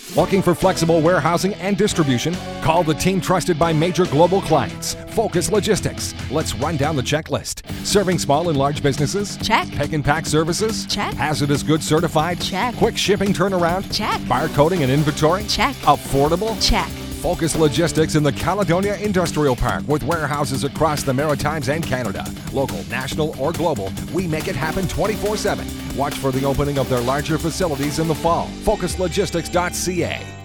Looking for flexible warehousing and distribution? Call the team trusted by major global clients, Focus Logistics. Let's run down the checklist. Serving small and large businesses? Check. Pick and pack services? Check. Hazardous goods certified? Check. Quick shipping turnaround? Check. Barcoding and inventory? Check. Affordable? Check. Focus Logistics in the Caledonia Industrial Park with warehouses across the Maritimes and Canada. Local, national, or global, we make it happen 24/7. Watch for the opening of their larger facilities in the fall. FocusLogistics.ca.